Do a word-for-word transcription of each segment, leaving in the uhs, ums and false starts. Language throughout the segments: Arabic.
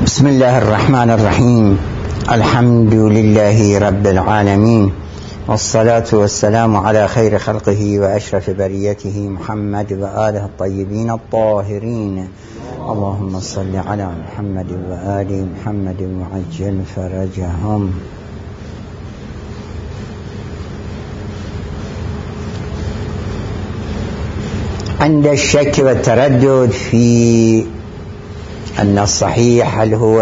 بسم الله الرحمن الرحيم. الحمد لله رب العالمين، والصلاة والسلام على خير خلقه وأشرف بريته محمد وآله الطيبين الطاهرين. اللهم صل على محمد وآل محمد وعجل فرجهم. عند الشك والتردد في أن الصحيح هل هو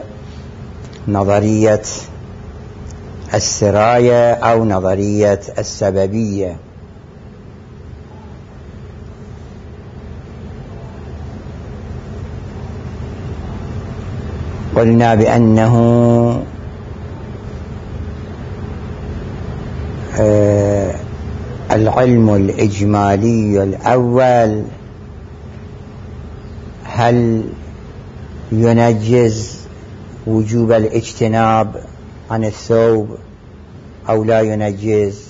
نظرية السراية أو نظرية السببية، قلنا بأنه آه العلم الإجمالي الأول هل ينجز وجوب الاجتناب عن الثوب أو لا ينجز،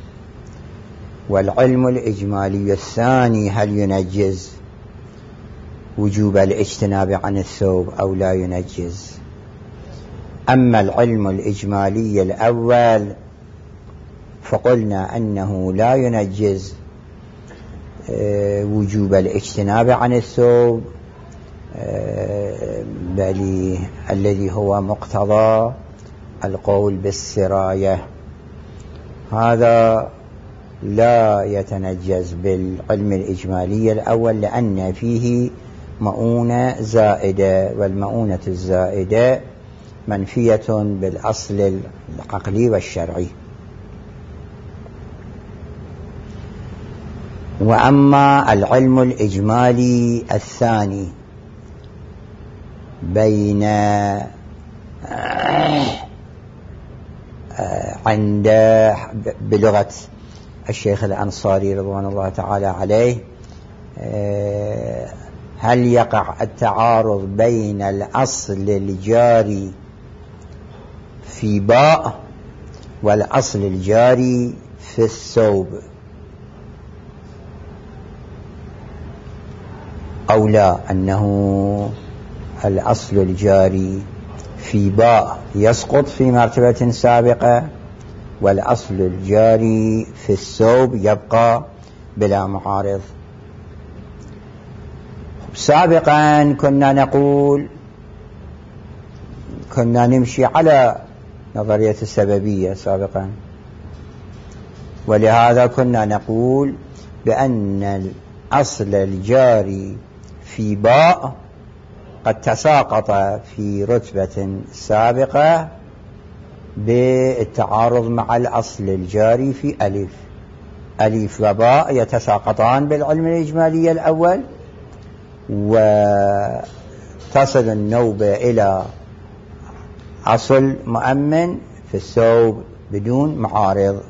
والعلم الإجمالي الثاني هل ينجز وجوب الاجتناب عن الثوب أو لا ينجز. أما العلم الإجمالي الأول فقلنا أنه لا ينجز وجوب الاجتناب عن الثوب، بل الذي هو مقتضى القول بالسراية هذا لا يتنجز بالعلم الإجمالي الأول، لأن فيه مؤونة زائدة، والمؤونة الزائدة منفية بالأصل العقلي والشرعي. وأما العلم الإجمالي الثاني بين عند بلغة الشيخ الأنصاري رضوان الله تعالى عليه، هل يقع التعارض بين الأصل الجاري في باء والأصل الجاري في الثوب أو لا، أنه الأصل الجاري في باء يسقط في مرتبة سابقة، والأصل الجاري في الثوب يبقى بلا معارض. سابقا كنا نقول كنا نمشي على نظرية السببية سابقا، ولهذا كنا نقول بأن الأصل الجاري في باء قد تساقط في رتبة سابقة بالتعارض مع الأصل الجاري في ألف. ألف وباء يتساقطان بالعلم الإجمالي الأول، وتصل النوبة إلى أصل مؤمن في الثوب بدون معارض.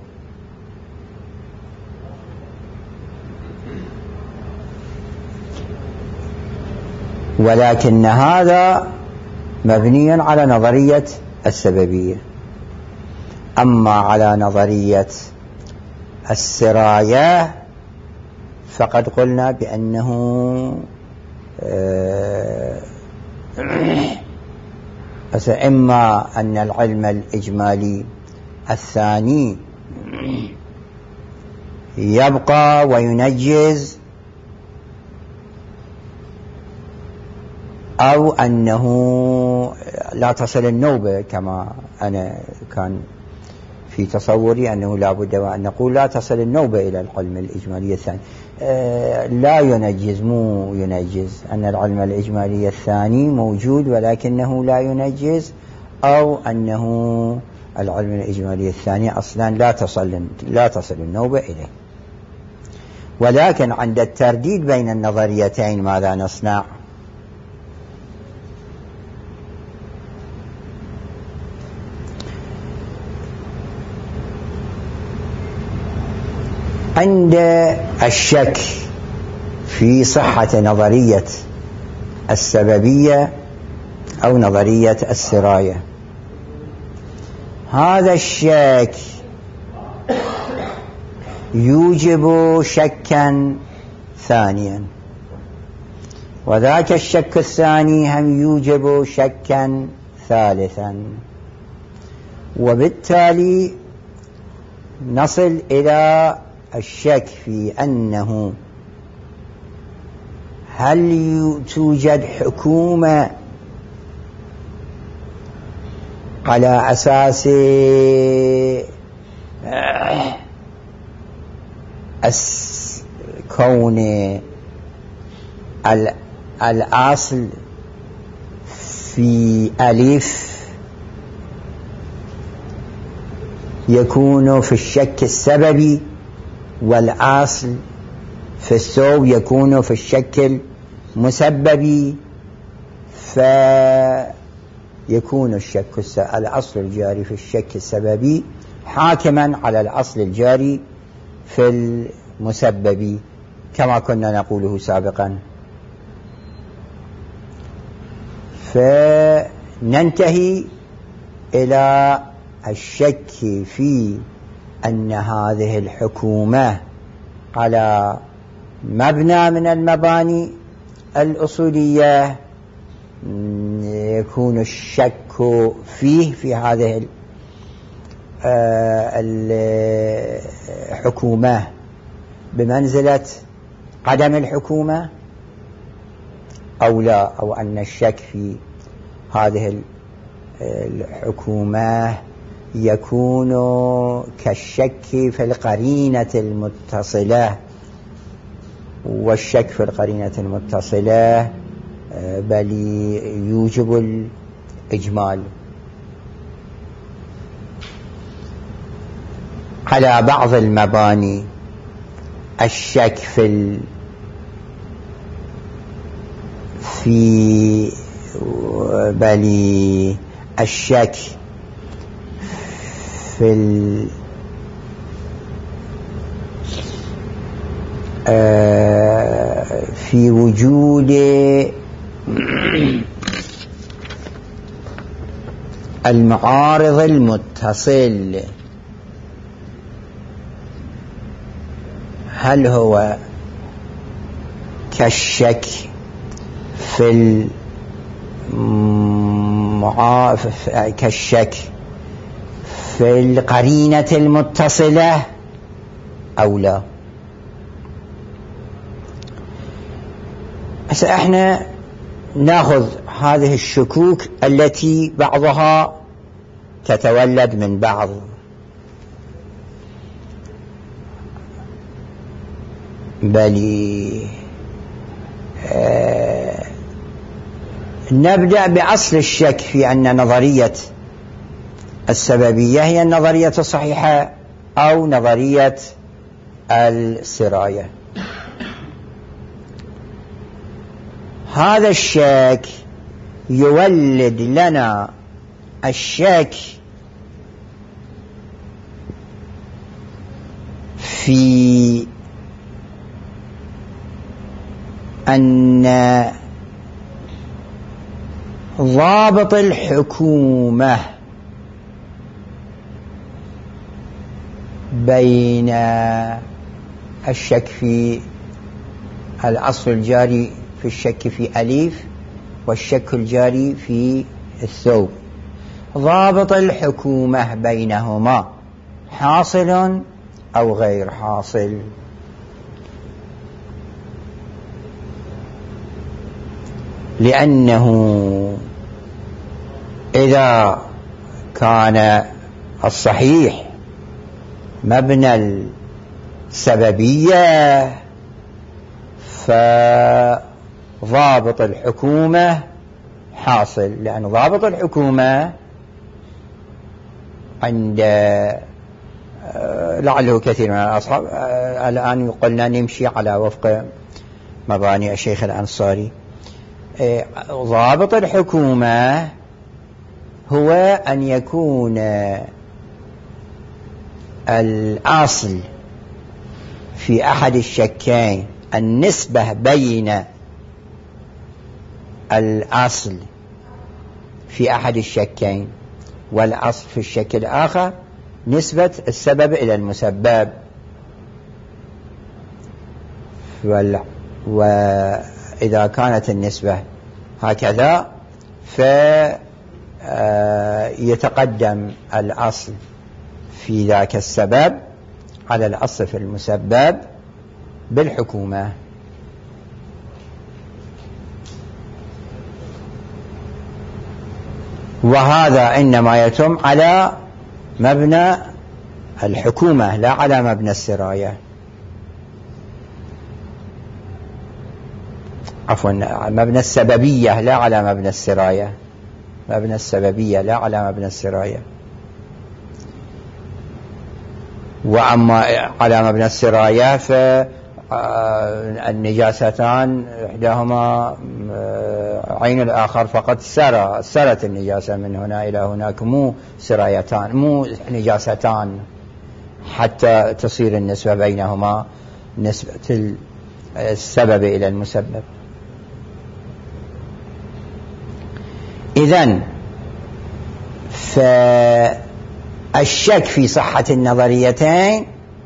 ولكن هذا مبني على نظرية السببية. أما على نظرية السراية فقد قلنا بأنه إما أن العلم الإجمالي الثاني يبقى وينجز، أو أنه لا تصل النوبة، كما أنا كان في تصوري أنه لا بد وأن نقول لا تصل النوبة إلى العلم الإجمالي الثاني. أه لا ينجز، مو ينجز، أن العلم الإجمالي الثاني موجود ولكنه لا ينجز، أو أنه العلم الإجمالي الثاني أصلا لا تصل لا تصل النوبة إليه. ولكن عند الترديد بين النظريتين ماذا نصنع؟ عند الشك في صحة نظرية السببية أو نظرية السراية، هذا الشك يوجب شكا ثانيا، وذاك الشك الثاني هم يوجب شكا ثالثا. وبالتالي نصل إلى الشك في أنه هل توجد حكومة على أساس كون الأصل في ألف يكون في الشك السببي، والأصل في الثوب يكون في الشك المسببي، فيكون الشك الأصل الجاري في الشك السببي حاكما على الأصل الجاري في المسببي كما كنا نقوله سابقا. فننتهي إلى الشك في أن هذه الحكومة على مبنى من المباني الأصولية يكون الشك فيه في هذه الحكومة بمنزلة عدم الحكومة أو لا، أو أن الشك في هذه الحكومة يكون كالشك في القرينة المتصلة، والشك في القرينة المتصلة بل يوجب الإجمال على بعض المباني. الشك في ال في بل الشك في ال في وجود المعارض المتصل، هل هو كالشك في المعا... كالشك في القرينة المتصلة أو لا؟ بس احنا ناخذ هذه الشكوك التي بعضها تتولد من بعض. بل آه نبدأ بأصل الشك في أن نظرية السببية هي النظرية الصحيحة أو نظرية السراية. هذا الشك يولد لنا الشك في أن ضابط الحكومة بين الشك في الأصل الجاري في الشك في أليف والشك الجاري في الثوب، ضابط الحكومة بينهما حاصل أو غير حاصل. لأنه إذا كان الصحيح مبنى السببية فضابط الحكومة حاصل، لأن ضابط الحكومة عند لعله كثير من الأصحاب الآن قلنا نمشي على وفق مباني الشيخ الأنصاري. ضابط الحكومة هو أن يكون الأصل في أحد الشكين، النسبة بين الأصل في أحد الشكين والأصل في الشك الآخر نسبة السبب إلى المسبب. إذا كانت النسبة هكذا فيتقدم الأصل في ذاك السبب على الأصل في المسبب بالحكومة. وهذا إنما يتم على مبنى الحكومة لا على مبنى السراية، عفوا مبنى السببية لا على مبنى السراية، مبنى السببية لا على مبنى السراية. وأما على مبنى السراية فالنجاستان إحداهما عين الآخر فقط سرى سرت النجاسة من هنا إلى هناك، مو سرايتان مو نجاستان حتى تصير النسبة بينهما نسبة السبب إلى المسبب. إذن فالشك في صحة النظريتين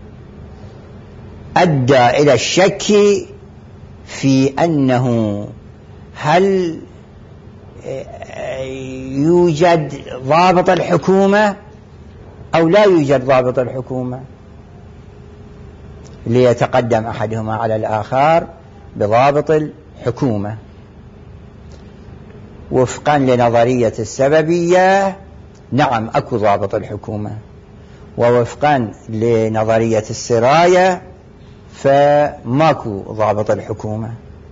أدى إلى الشك في أنه هل يوجد ضابط الحكومة أو لا يوجد ضابط الحكومة، ليتقدم أحدهما على الآخر بضابط الحكومة وفقا لنظرية السببية. نعم أكو ضابط الحكومة، ووفقا لنظرية السراية فماكو ضابط الحكومة.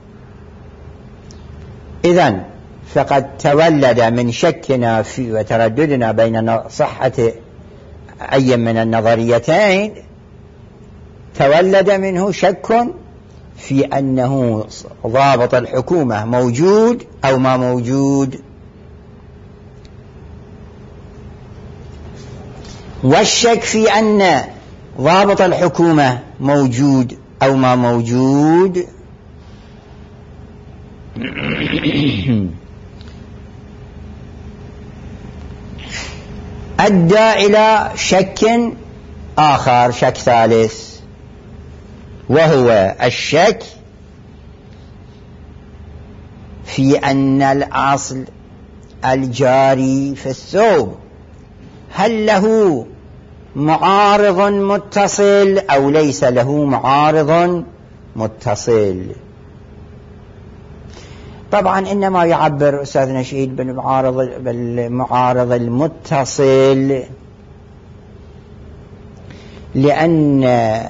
إذن فقد تولد من شكنا في وترددنا بين صحة أي من النظريتين، تولد منه شك في أنه ضابط الحكومة موجود أو ما موجود. والشك في أن ضابط الحكومة موجود أو ما موجود أدى إلى شك آخر، شك ثالث، وهو الشك في أن الأصل الجاري في الثوب هل له معارض متصل أو ليس له معارض متصل. طبعا إنما يعبر أستاذ نشيد بالمعارض, بالمعارض المتصل، لأن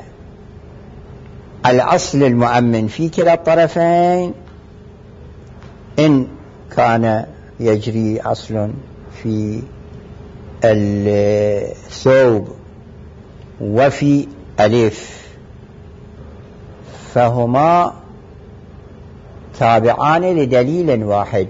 الأصل المؤمن في كلا الطرفين إن كان يجري أصل في الثوب وفي ألف فهما تابعان لدليل واحد،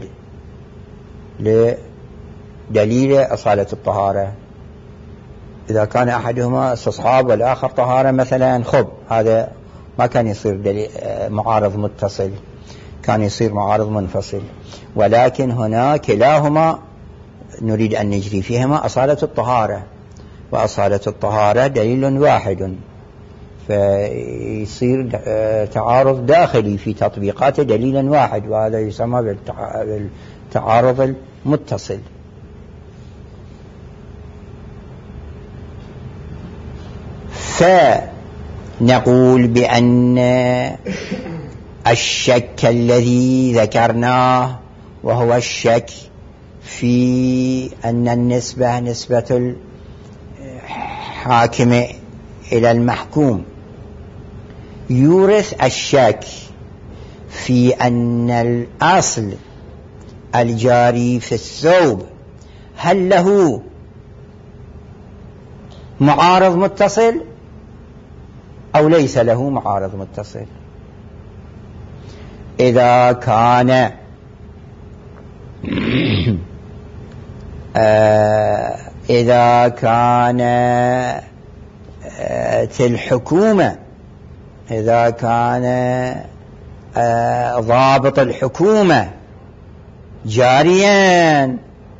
لدليل أصالة الطهارة. إذا كان أحدهما استصحاب والآخر طهارة مثلا، خب هذا ما كان يصير دليل معارض متصل، كان يصير معارض منفصل. ولكن هنا كلاهما نريد أن نجري فيهما أصالة الطهارة، وأصالة الطهارة دليل واحد، فيصير تعارض داخلي في تطبيقات دليل واحد، وهذا يسمى بالتعارض المتصل. فنقول بأن الشك الذي ذكرناه وهو الشك في أن النسبة نسبة الحاكم إلى المحكوم يورث الشك في أن الأصل الجاري في الثوب هل له معارض متصل أو ليس له معارض متصل. إذا كان آه إذا كانت الحكومة إذا كان آه ضابط الحكومة جاريا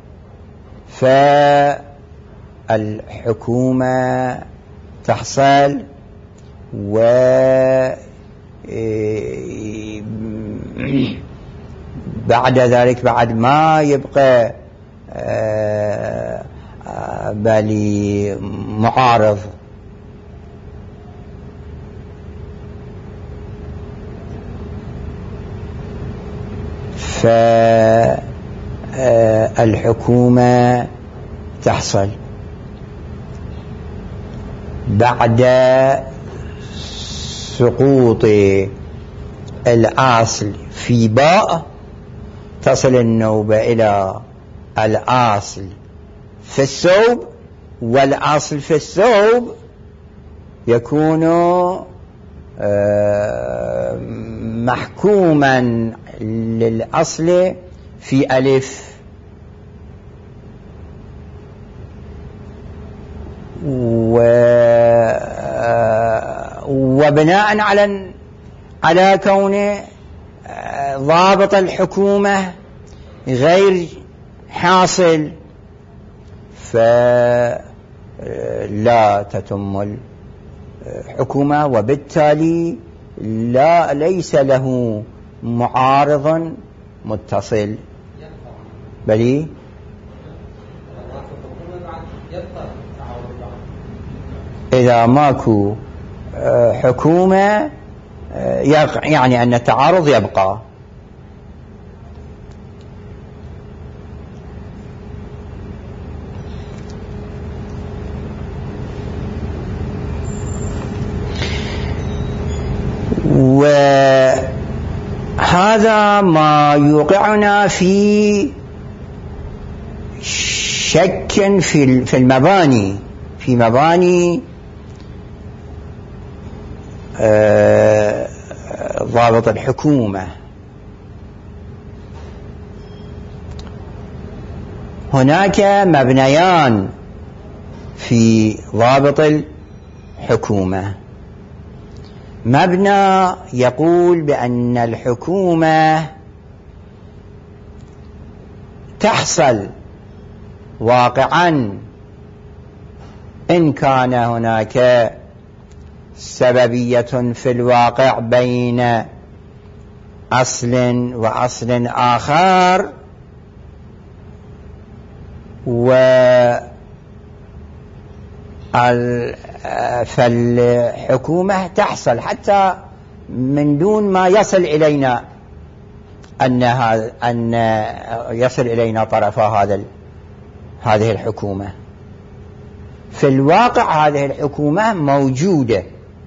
فالحكومة تحصل و بعد ذلك بعد ما يبقى بالي معارض فالحكومة تحصل بعد سقوط الأصل في باء، تصل النوبة إلى الأصل في الثوب، والأصل في الثوب يكون محكوما للأصل في ألف، وبناء على على كون ضابط الحكومة غير حاصل فلا تتم الحكومة، وبالتالي لا ليس له معارض متصل، بل إذا ماكو حكومة يعني أن التعارض يبقى. وهذا ما يوقعنا في شك في المباني، في مباني ضابط الحكومة. هناك مبنيان في ضابط الحكومة. مبنى يقول بأن الحكومة تحصل واقعا إن كان هناك سببية في الواقع بين أصل وأصل آخر، فالحكومة تحصل حتى من دون ما يصل إلينا أن أن يصل إلينا طرف هذا هذه الحكومة. في الواقع هذه الحكومة موجودة.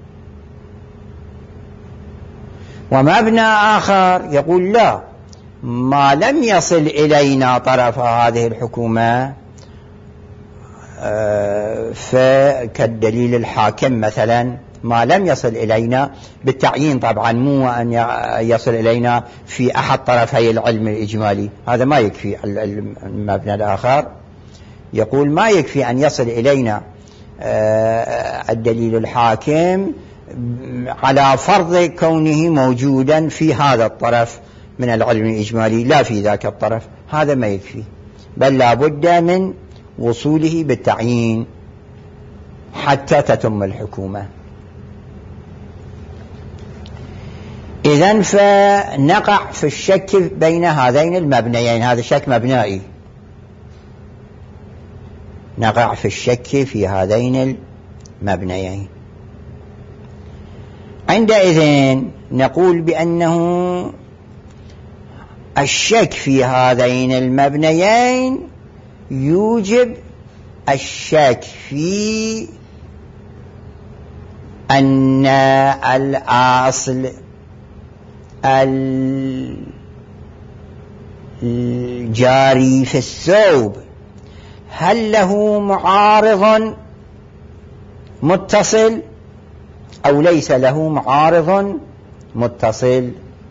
ومبنى آخر يقول لا، ما لم يصل إلينا طرف هذه الحكومة فكالدليل الحاكم مثلا، ما لم يصل إلينا بالتعيين طبعا، مو أن يصل إلينا في أحد طرفي العلم الإجمالي، هذا ما يكفي. المبنى الآخر يقول ما يكفي أن يصل إلينا الدليل الحاكم على فرض كونه موجودا في هذا الطرف من العلم الإجمالي لا في ذاك الطرف، هذا ما يكفي، بل لا بد من وصوله بالتعيين حتى تتم الحكومة. إذن فنقع في الشك بين هذين المبنيين، هذا شك مبنائي، نقع في الشك في هذين المبنيين. عندئذ نقول بأنه الشك في هذين المبنيين يوجب الشك في أن الأصل الجاري في الثوب هل له معارض متصل أو ليس له معارض متصل.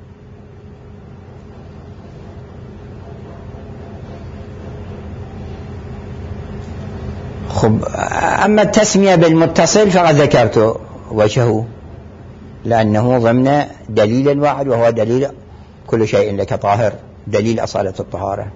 خب، أما التسمية بالمتصل فقد ذكرت وجهه، لأنه ضمن دليل واحد وهو دليل كل شيء لك طاهر، دليل أصالة الطهارة.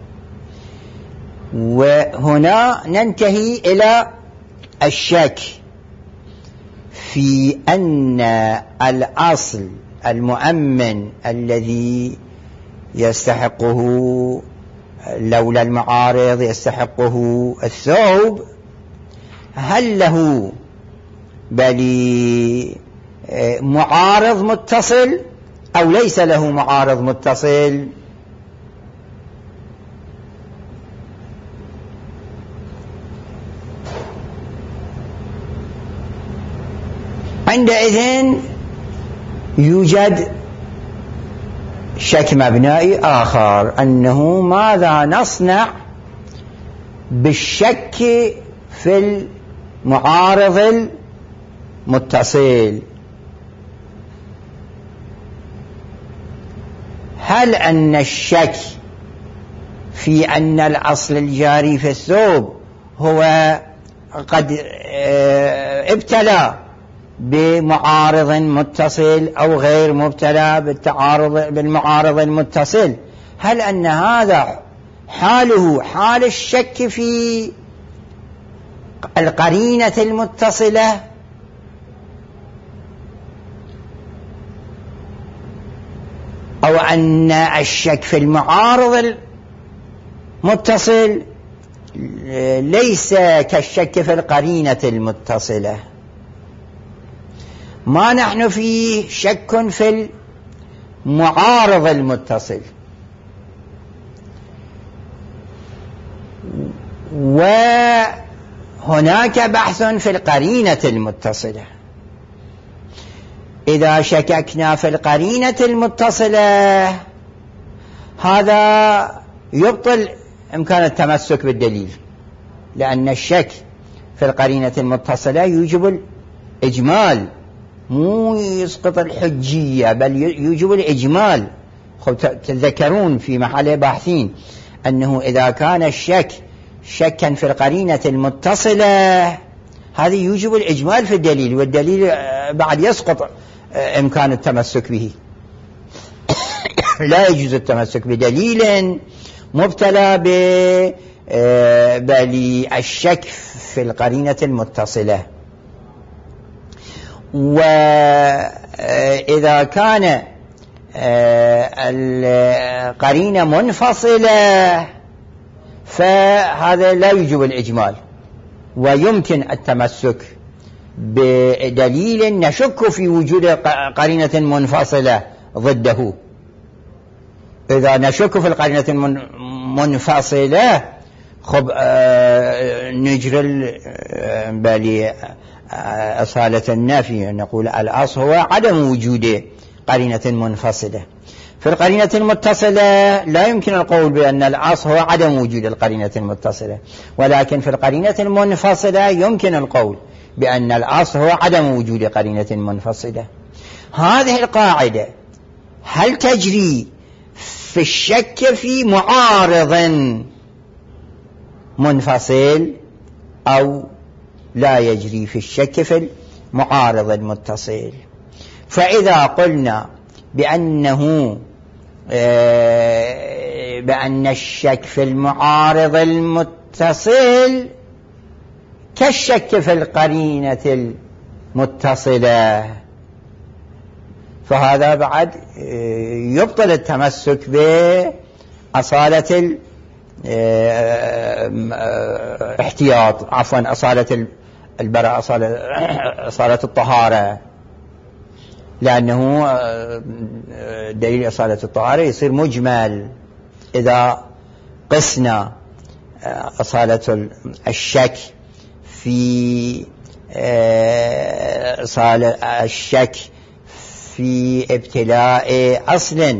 وهنا ننتهي إلى الشك في أن الأصل المؤمن الذي يستحقه لولا المعارض يستحقه الثوب، هل له بل معارض متصل أو ليس له معارض متصل؟ عندئذ يوجد شك مبنائي آخر، أنه ماذا نصنع بالشك في المعارض المتصل؟ هل أن الشك في أن الأصل الجاري في الثوب هو قد ابتلى بمعارض متصل أو غير مبتلى بالتعارض بالمعارض المتصل، هل أن هذا حاله حال الشك في القرينة المتصلة، أو أن الشك في المعارض المتصل ليس كالشك في القرينة المتصلة؟ ما نحن فيه شك في المعارض المتصل، وهناك بحث في القرينة المتصلة. إذا شككنا في القرينة المتصلة هذا يبطل إمكان التمسك بالدليل، لأن الشك في القرينة المتصلة يوجب الإجمال، مو يسقط الحجية بل يوجب الإجمال. تذكرون في محل باحثين أنه إذا كان الشك شكا في القرينة المتصلة هذا يوجب الإجمال في الدليل، والدليل بعد يسقط إمكان التمسك به. لا يجوز التمسك بدليل مبتلى بل الشك في القرينة المتصلة. وإذا كان القرينة منفصلة فهذا لا يوجب الإجمال، ويمكن التمسك بدليل نشك في وجود قرينة منفصلة ضده. إذا نشك في القرينة المنفصلة خب نجري بالي أصالة النافي، نقول الأصل هو عدم وجود قرينة منفصلة. في القرينة المتصلة لا يمكن القول بأن الأصل هو عدم وجود القرينة المتصلة، ولكن في القرينة المنفصلة يمكن القول بأن الأصل هو عدم وجود قرينة منفصلة. هذه القاعدة هل تجري في الشك في معارض منفصل أو لا يجري في الشك في المعارض المتصل؟ فإذا قلنا بأنه بأن الشك في المعارض المتصل كالشك في القرينة المتصلة، فهذا بعد يبطل التمسك بأصالة الاحتياط، عفوا أصالة البراءة، أصالة الطهارة، لأنه دليل أصالة الطهارة يصير مجمل إذا قسنا أصالة الشك في أصالة الشك في ابتلاء أصل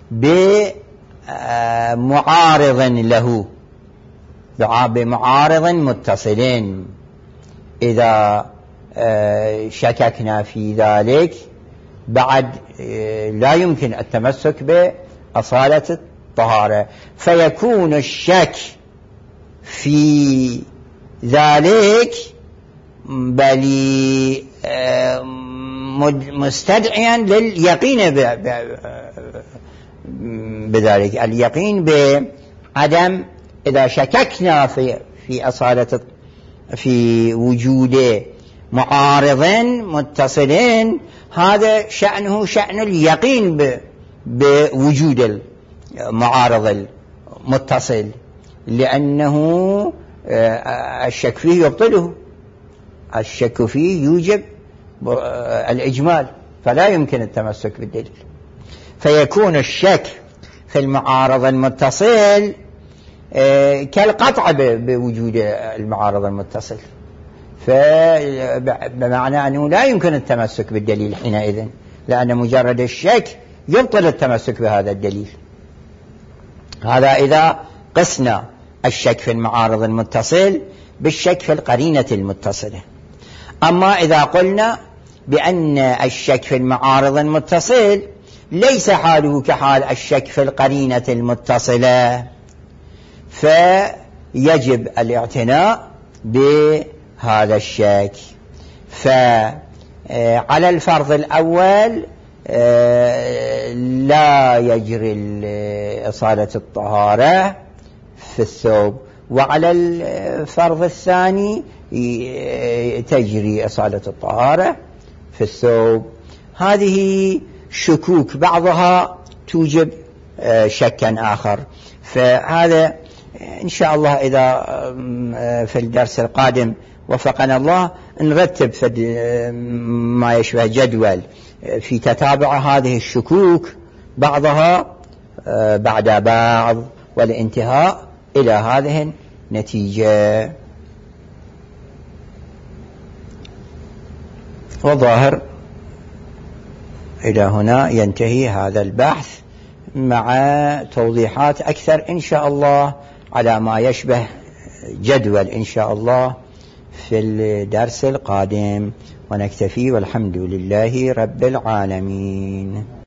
بمعارض له بمعارض متصلين، إذا شككنا في ذلك بعد لا يمكن التمسك بأصالة الطهارة، فيكون الشك في ذلك بل مستدعيا لليقين بذلك، اليقين بعدم إذا شككنا في في أصالة في وجود معارضين متصلين هذا شأنه شأن اليقين بوجود المعارض المتصل، لأنه الشك فيه يبطله، الشك فيه يوجب الإجمال، فلا يمكن التمسك بالدليل. فيكون الشك في المعارض المتصل كالقطع بوجود المعارض المتصل، فبمعنى أنه لا يمكن التمسك بالدليل حينئذ، لأن مجرد الشك يبطل التمسك بهذا الدليل. هذا إذا قسنا الشك في المعارض المتصل بالشك في القرينة المتصلة. أما إذا قلنا بأن الشك في المعارض المتصل ليس حاله كحال الشك في القرينة المتصلة، فيجب الاعتناء بهذا الشك. فعلى الفرض الأول لا يجري إصالة الطهارة في الثوب، وعلى الفرض الثاني تجري إصالة الطهارة في الثوب. هذه شكوك بعضها توجب شكا آخر. فهذا إن شاء الله إذا في الدرس القادم وفقنا الله نرتب ما يشبه جدول في تتابع هذه الشكوك بعضها بعد بعض، والانتهاء إلى هذه النتيجة. وظاهر إلى هنا ينتهي هذا البحث مع توضيحات أكثر إن شاء الله على ما يشبه جدول إن شاء الله في الدرس القادم. ونكتفي والحمد لله رب العالمين.